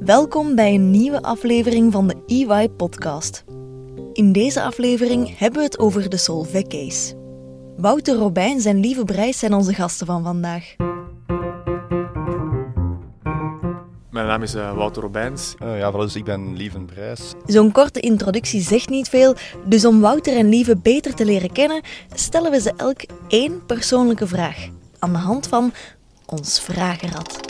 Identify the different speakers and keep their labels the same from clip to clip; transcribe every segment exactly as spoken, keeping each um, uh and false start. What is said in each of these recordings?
Speaker 1: Welkom bij een nieuwe aflevering van de E Y-podcast. In deze aflevering hebben we het over de Solvay-case. Wouter Robijns en Lieve Brijs zijn onze gasten van vandaag.
Speaker 2: Mijn naam is uh, Wouter Robijns.
Speaker 3: Uh, ja, dus ik ben Lieve Brijs.
Speaker 1: Zo'n korte introductie zegt niet veel, dus om Wouter en Lieve beter te leren kennen, stellen we ze elk één persoonlijke vraag. Aan de hand van ons vragenrad.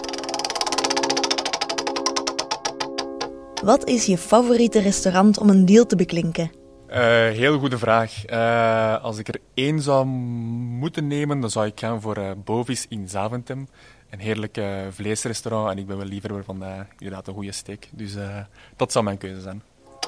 Speaker 1: Wat is je favoriete restaurant om een deal te beklinken?
Speaker 2: Uh, heel goede vraag. Uh, als ik er één zou moeten nemen, dan zou ik gaan voor uh, Bovis in Zaventem. Een heerlijk uh, vleesrestaurant en ik ben wel liever van uh, inderdaad een goede steak. Dus uh, dat zou mijn keuze zijn.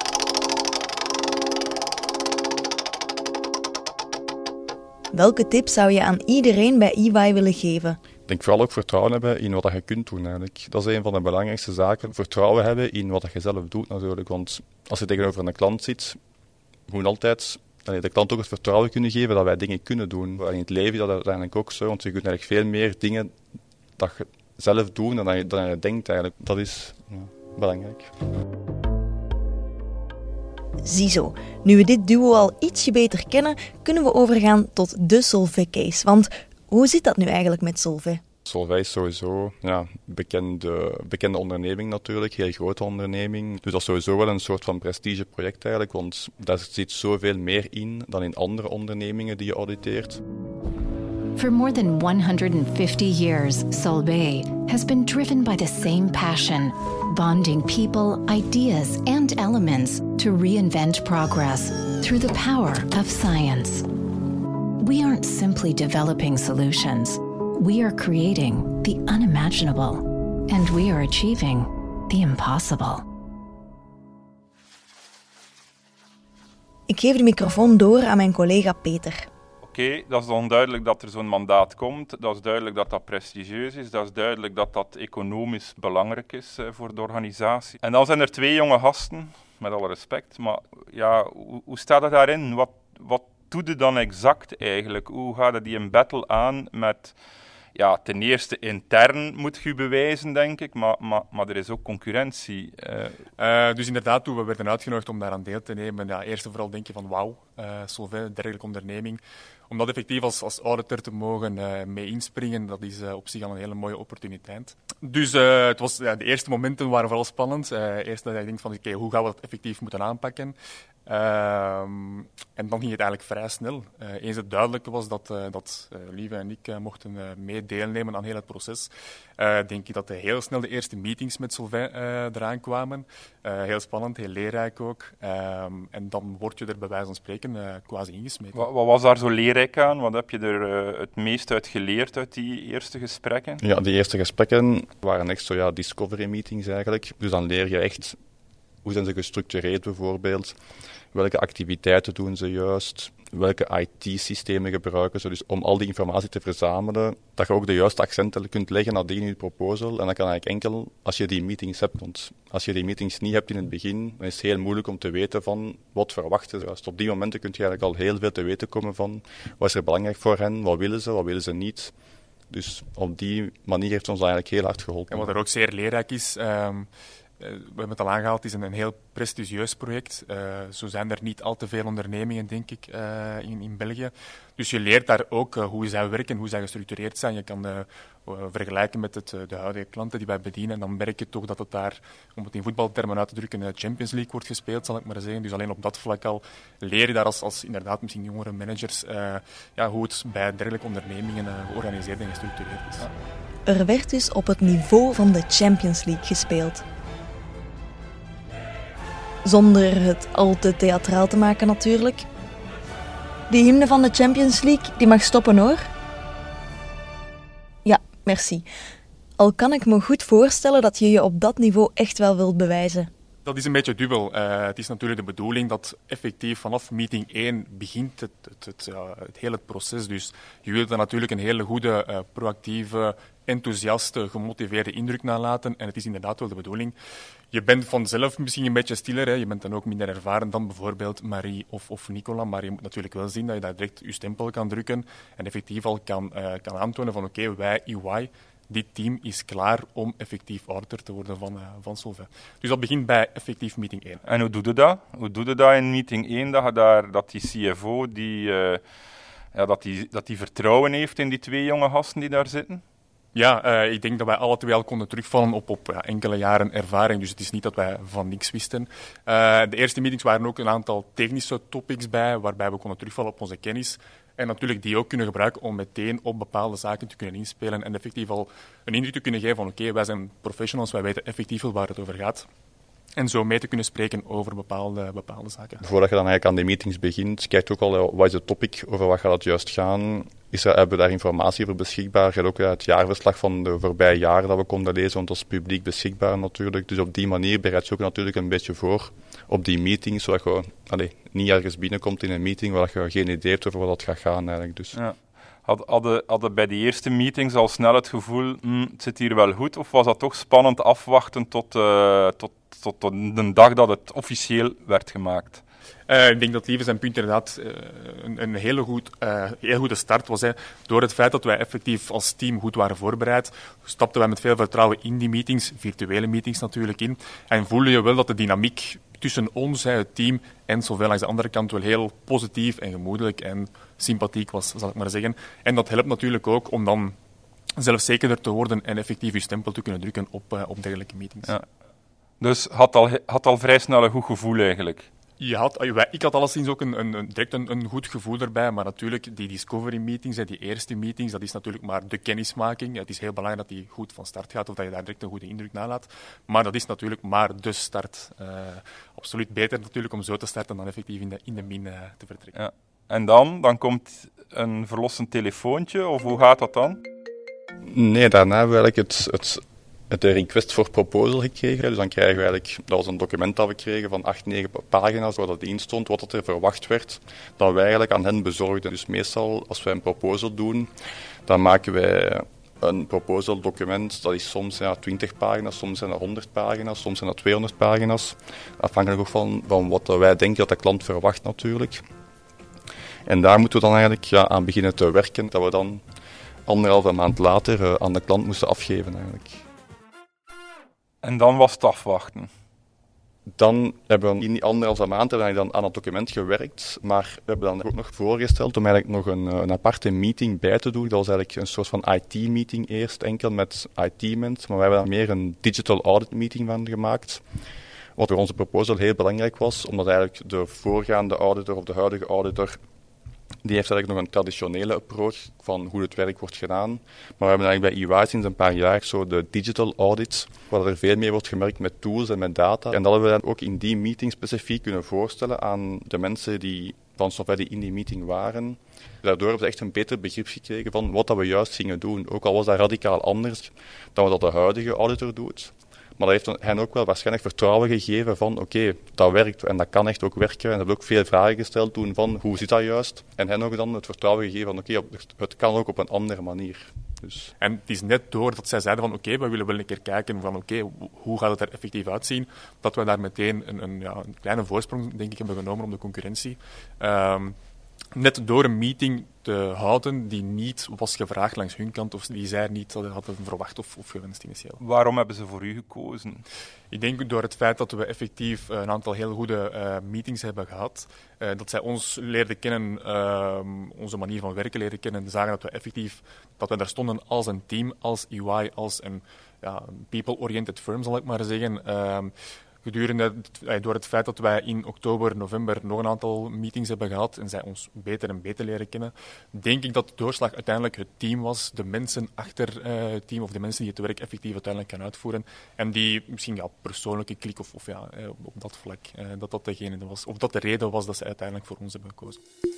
Speaker 1: Welke tip zou je aan iedereen bij E Y willen geven?
Speaker 3: Ik denk vooral ook vertrouwen hebben in wat je kunt doen eigenlijk. Dat is een van de belangrijkste zaken. Vertrouwen hebben in wat je zelf doet natuurlijk. Want als je tegenover een klant zit, moet altijd de klant ook het vertrouwen kunnen geven dat wij dingen kunnen doen. In het leven is dat uiteindelijk ook zo, want je kunt eigenlijk veel meer dingen dat je zelf doet dan je, dan je denkt eigenlijk. Dat is ja, belangrijk.
Speaker 1: Ziezo, nu we dit duo al ietsje beter kennen, kunnen we overgaan tot de Solvay-case. Want hoe zit dat nu eigenlijk met Solvay?
Speaker 3: Solvay is sowieso ja, bekende, bekende onderneming natuurlijk, heel grote onderneming. Dus dat is sowieso wel een soort van prestigeproject eigenlijk, want daar zit zoveel meer in dan in andere ondernemingen die je auditeert.
Speaker 4: For more than one hundred fifty years, Solvay has been driven by the same passion, bonding people, ideas, and elements to reinvent progress through the power of science. We aren't simply developing solutions. We are creating the unimaginable, and we are achieving the impossible.
Speaker 1: Ik geef de microfoon door aan mijn collega Peter.
Speaker 5: Oké, okay, dat is onduidelijk dat er zo'n mandaat komt. Dat is duidelijk dat dat prestigieus is. Dat is duidelijk dat dat economisch belangrijk is uh, voor de organisatie. En dan zijn er twee jonge gasten, met alle respect. Maar ja, hoe, hoe staat het daarin? Wat, wat doe je dan exact eigenlijk? Hoe gaat het die een battle aan met... Ja, ten eerste intern moet je bewijzen, denk ik, maar, maar, maar er is ook concurrentie.
Speaker 2: Uh... Uh, dus inderdaad, toen we werden uitgenodigd om daaraan deel te nemen, ja, eerst en vooral denk je van wauw, uh, Solvay, een dergelijke onderneming. Om dat effectief als, als auditor te mogen uh, mee inspringen, dat is uh, op zich al een hele mooie opportuniteit. Dus uh, het was, uh, de eerste momenten waren vooral spannend. Uh, eerst dat ik denk van, oké, okay, hoe gaan we dat effectief moeten aanpakken? Uh, en dan ging het eigenlijk vrij snel. Uh, eens het duidelijk was dat, uh, dat uh, Lieve en ik uh, mochten uh, mee deelnemen aan heel het proces, uh, denk ik dat uh, heel snel de eerste meetings met Solvay uh, eraan kwamen. Uh, heel spannend, heel leerrijk ook. Uh, en dan word je er bij wijze van spreken uh, quasi ingesmeten.
Speaker 5: Wat, wat was daar zo leerrijk aan? Wat heb je er uh, het meest uit geleerd uit die eerste gesprekken?
Speaker 3: Ja, die eerste gesprekken waren echt zo ja, discovery meetings eigenlijk. Dus dan leer je echt hoe zijn ze gestructureerd bijvoorbeeld. Welke activiteiten doen ze juist? Welke I T-systemen gebruiken ze? Dus om al die informatie te verzamelen, dat je ook de juiste accenten kunt leggen nadien in je proposal. En dat kan eigenlijk enkel als je die meetings hebt. Want als je die meetings niet hebt in het begin, dan is het heel moeilijk om te weten van wat verwachten ze. Juist op die momenten kun je eigenlijk al heel veel te weten komen van wat is er belangrijk voor hen, wat willen ze, wat willen ze niet. Dus op die manier heeft ons eigenlijk heel hard geholpen.
Speaker 2: En wat er ook zeer leerrijk is... Um We hebben het al aangehaald, het is een, een heel prestigieus project. Uh, zo zijn er niet al te veel ondernemingen, denk ik, uh, in, in België. Dus je leert daar ook uh, hoe zij werken, hoe zij gestructureerd zijn. Je kan uh, uh, vergelijken met het, uh, de huidige klanten die wij bedienen. En dan merk je toch dat het daar, om het in voetbaltermen uit te drukken, uh, Champions League wordt gespeeld, zal ik maar zeggen. Dus alleen op dat vlak al leer je daar als, als inderdaad misschien jongere managers uh, ja, hoe het bij dergelijke ondernemingen uh, georganiseerd en gestructureerd is. Ja.
Speaker 1: Er werd dus op het niveau van de Champions League gespeeld. Zonder het al te theatraal te maken natuurlijk. Die hymne van de Champions League, die mag stoppen hoor. Ja, merci. Al kan ik me goed voorstellen dat je je op dat niveau echt wel wilt bewijzen.
Speaker 2: Dat is een beetje dubbel. Uh, het is natuurlijk de bedoeling dat effectief vanaf meeting één begint het, het, het, uh, het hele proces. Dus je wilt er natuurlijk een hele goede, uh, proactieve, enthousiaste, gemotiveerde indruk nalaten. En het is inderdaad wel de bedoeling. Je bent vanzelf misschien een beetje stiller. Hè. Je bent dan ook minder ervaren dan bijvoorbeeld Marie of, of Nicola. Maar je moet natuurlijk wel zien dat je daar direct je stempel kan drukken. En effectief al kan, uh, kan aantonen van oké, okay, wij, E Y, dit team is klaar om effectief auditor te worden van, uh, van Solvay. Dus dat begint bij effectief meeting één.
Speaker 5: En hoe doe je dat? Hoe doe je dat in meeting één, dat, je daar, dat die C F O die, uh, ja, dat die, dat die vertrouwen heeft in die twee jonge gasten die daar zitten?
Speaker 2: Ja, uh, ik denk dat wij alle twee al konden terugvallen op, op ja, enkele jaren ervaring. Dus het is niet dat wij van niks wisten. Uh, de eerste meetings waren ook een aantal technische topics bij, waarbij we konden terugvallen op onze kennis. En natuurlijk die ook kunnen gebruiken om meteen op bepaalde zaken te kunnen inspelen en effectief al een indruk te kunnen geven van oké, okay, wij zijn professionals, wij weten effectief wel waar het over gaat. En zo mee te kunnen spreken over bepaalde, bepaalde zaken.
Speaker 3: Voordat je dan eigenlijk aan de meetings begint, kijk ook al wat is het topic, over wat gaat het juist gaan. Is er, hebben we daar informatie voor beschikbaar? Je hebt ook het jaarverslag van de voorbije jaren dat we konden lezen, want dat is publiek beschikbaar natuurlijk. Dus op die manier bereid je ook natuurlijk een beetje voor op die meetings, zodat je allez, niet ergens binnenkomt in een meeting waar je geen idee hebt over wat dat gaat gaan eigenlijk. Dus. Ja.
Speaker 5: Hadden had bij die eerste meetings al snel het gevoel, hm, het zit hier wel goed, of was dat toch spannend afwachten tot, uh, tot, tot de dag dat het officieel werd gemaakt?
Speaker 2: Uh, ik denk dat Lieve zijn punt inderdaad uh, een, een hele, goed, uh, heel goede start was. Hè. Door het feit dat wij effectief als team goed waren voorbereid, stapten wij met veel vertrouwen in die meetings, virtuele meetings natuurlijk in. En voelde je wel dat de dynamiek tussen ons, hè, het team, en Solvay langs de andere kant wel heel positief en gemoedelijk en sympathiek was, zal ik maar zeggen. En dat helpt natuurlijk ook om dan zelfzekerder te worden en effectief je stempel te kunnen drukken op, uh, op dergelijke meetings. Ja.
Speaker 5: Dus had al, had al vrij snel een goed gevoel eigenlijk?
Speaker 2: Je had, ik had alleszins ook een, een, direct een, een goed gevoel erbij, maar natuurlijk die discovery meetings, die eerste meetings, dat is natuurlijk maar de kennismaking. Het is heel belangrijk dat die goed van start gaat, of dat je daar direct een goede indruk nalaat. Maar dat is natuurlijk maar de start. Uh, absoluut beter natuurlijk om zo te starten dan effectief in de, in de min uh, te vertrekken.
Speaker 5: Ja. En dan? Dan komt een verlossend telefoontje, of hoe gaat dat dan?
Speaker 3: Nee, daarna hebben we eigenlijk het... het de request for proposal gekregen. Dus dan krijgen we eigenlijk, dat was een document dat we kregen van acht, negen pagina's waar dat in stond, wat er verwacht werd, dat wij eigenlijk aan hen bezorgden. Dus meestal, als wij een proposal doen, dan maken wij een proposal document, dat is soms ja, twintig pagina's, soms zijn dat honderd pagina's, soms zijn dat tweehonderd pagina's. Afhankelijk ook van, van wat wij denken dat de klant verwacht natuurlijk. En daar moeten we dan eigenlijk ja, aan beginnen te werken, dat we dan anderhalve maand later uh, aan de klant moesten afgeven eigenlijk.
Speaker 5: En dan was het afwachten.
Speaker 3: Dan hebben we in die anderhalve maand hebben we dan aan het document gewerkt, maar we hebben dan ook nog voorgesteld om eigenlijk nog een, een aparte meeting bij te doen. Dat was eigenlijk een soort van I T-meeting eerst, enkel met I T-mensen, maar we hebben daar meer een digital audit meeting van gemaakt. Wat voor onze proposal heel belangrijk was, omdat eigenlijk de voorgaande auditor of de huidige auditor, die heeft eigenlijk nog een traditionele approach van hoe het werk wordt gedaan. Maar we hebben eigenlijk bij E Y sinds een paar jaar zo de digital audits, waar er veel meer wordt gemerkt met tools en met data. En dat hebben we dan ook in die meeting specifiek kunnen voorstellen aan de mensen die van Solvay die in die meeting waren. Daardoor hebben ze echt een beter begrip gekregen van wat dat we juist gingen doen. Ook al was dat radicaal anders dan wat de huidige auditor doet. Maar dat heeft hen ook wel waarschijnlijk vertrouwen gegeven van oké, okay, dat werkt en dat kan echt ook werken. En ze hebben ook veel vragen gesteld toen van hoe zit dat juist? En hen ook dan het vertrouwen gegeven van oké, okay, het kan ook op een andere manier. Dus.
Speaker 2: En het is net door dat zij zeiden van oké, okay, we willen wel een keer kijken van oké, okay, hoe gaat het er effectief uitzien, dat we daar meteen een, een, ja, een kleine voorsprong denk ik hebben genomen op de concurrentie. Um, Net door een meeting te houden die niet was gevraagd langs hun kant, of die zij niet hadden verwacht of, of gewenst initieel.
Speaker 5: Waarom hebben ze voor u gekozen?
Speaker 2: Ik denk door het feit dat we effectief een aantal heel goede uh, meetings hebben gehad, uh, dat zij ons leerden kennen, uh, onze manier van werken leren kennen, zagen dat we effectief, dat we daar stonden als een team, als E Y, als een ja, people-oriented firm, zal ik maar zeggen. Uh, Gedurende, door het feit dat wij in oktober, november nog een aantal meetings hebben gehad en zij ons beter en beter leren kennen, denk ik dat de doorslag uiteindelijk het team was, de mensen achter uh, het team of de mensen die het werk effectief uiteindelijk kan uitvoeren en die misschien ja, persoonlijke klik of, of ja, uh, op dat vlak, uh, dat dat degene was, of dat de reden was dat ze uiteindelijk voor ons hebben gekozen.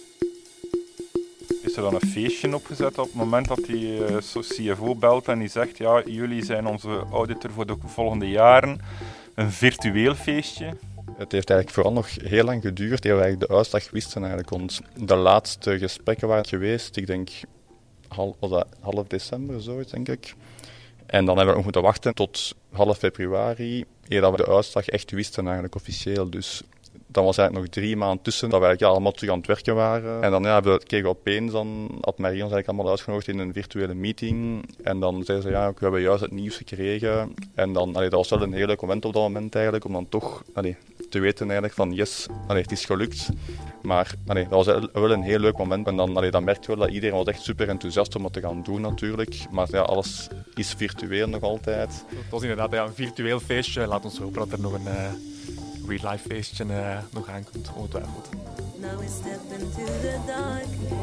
Speaker 5: Is er dan een feestje opgezet op het moment dat die uh, C F O belt en die zegt ja, jullie zijn onze auditor voor de volgende jaren? Een virtueel feestje?
Speaker 3: Het heeft eigenlijk vooral nog heel lang geduurd eer we eigenlijk de uitslag wisten eigenlijk. Want de laatste gesprekken waren geweest, ik denk half, half december zoiets denk ik. En dan hebben we nog moeten wachten tot half februari, eer dat we de uitslag echt wisten eigenlijk officieel. Dus dan was eigenlijk nog drie maanden tussen dat we eigenlijk, ja, allemaal terug aan het werken waren. En dan ja, we kregen opeens, dan had Marie ons eigenlijk allemaal uitgenodigd in een virtuele meeting. En dan zei ze, ja, we hebben juist het nieuws gekregen. En dan, allee, dat was wel een heel leuk moment op dat moment eigenlijk, om dan toch allee, te weten eigenlijk van yes, allee, het is gelukt. Maar allee, dat was wel een heel leuk moment. En dan, allee, dan merkte je wel dat iedereen was echt super enthousiast om het te gaan doen natuurlijk. Maar ja, alles is virtueel nog altijd.
Speaker 2: Het was inderdaad ja, een virtueel feestje. Laat ons hopen dat er nog een uh, real-life feestje uh, nog aankomt, ongetwijfeld. Now we step into the dark.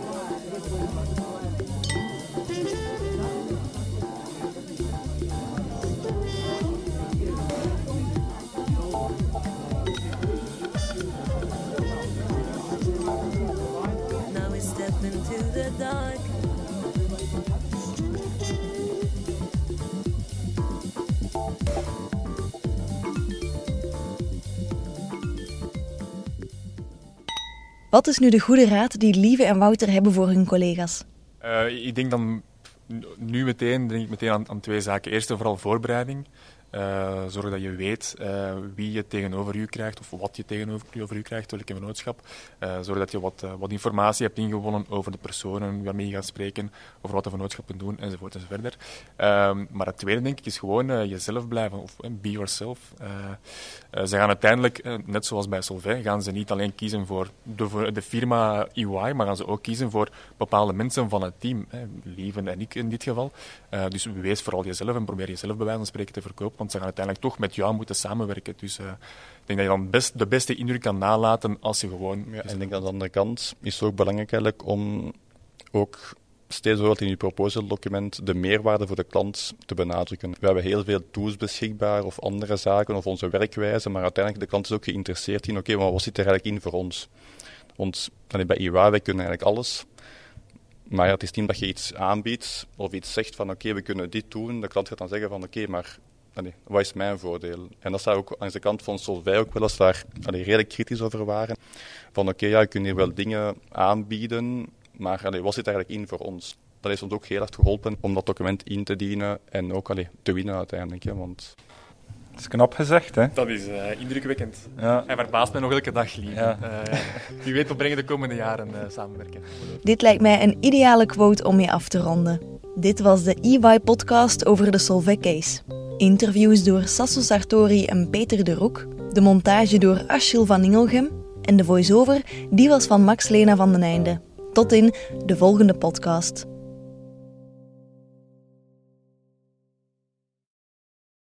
Speaker 2: Into the dark.
Speaker 1: Wat is nu de goede raad die Lieve en Wouter hebben voor hun collega's?
Speaker 2: Uh, ik denk dan nu meteen, denk ik meteen aan, aan twee zaken. Eerst en vooral voorbereiding. Uh, zorg dat je weet uh, wie je tegenover je krijgt of wat je tegenover je krijgt, welke vennootschap. Uh, zorg dat je wat, uh, wat informatie hebt ingewonnen over de personen waarmee je gaat spreken, over wat de vennootschappen doen, enzovoort enzoverder. Uh, maar het tweede, denk ik, is gewoon uh, jezelf blijven, of uh, be yourself. Uh, uh, ze gaan uiteindelijk, uh, net zoals bij Solvay, gaan ze niet alleen kiezen voor de, voor de firma E Y, maar gaan ze ook kiezen voor bepaalde mensen van het team. Hè, Lieven en ik in dit geval. Uh, dus wees vooral jezelf en probeer jezelf bij wijze van spreken te verkopen. Want ze gaan uiteindelijk toch met jou moeten samenwerken. Dus uh, ik denk dat je dan best de beste indruk kan nalaten als je gewoon...
Speaker 3: Ja, en ik denk aan de andere kant is het ook belangrijk eigenlijk om ook steeds bijvoorbeeld in je proposal document de meerwaarde voor de klant te benadrukken. We hebben heel veel tools beschikbaar of andere zaken of onze werkwijze, maar uiteindelijk de klant is ook geïnteresseerd in oké, okay, maar wat zit er eigenlijk in voor ons? Want bij E Y, wij kunnen eigenlijk alles. Maar ja, het is niet dat je iets aanbiedt of iets zegt van oké, okay, we kunnen dit doen. De klant gaat dan zeggen van oké, okay, maar allee, wat is mijn voordeel? En dat staat ook aan de kant van Solvay ook wel eens daar allee, redelijk kritisch over waren. Van oké, okay, ja, je kunt hier wel dingen aanbieden, maar allee, wat zit er eigenlijk in voor ons? Dat heeft ons ook heel hard geholpen om dat document in te dienen en ook allee, te winnen uiteindelijk. Hè, want...
Speaker 5: Dat is knap gezegd, hè?
Speaker 2: Dat is uh, indrukwekkend.
Speaker 5: Ja.
Speaker 2: Hij verbaast mij nog elke dag, lief.
Speaker 5: Ja.
Speaker 2: Uh, wie weet, we brengen de komende jaren uh, samenwerken.
Speaker 1: Dit lijkt mij een ideale quote om mee af te ronden. Dit was de E Y-podcast over de Solvay case. Interviews door Sasso Sartori en Peter de Roek. De montage door Achille van Ingelgem. En de voice-over, die was van Max Lena van den Einde. Tot in de volgende podcast.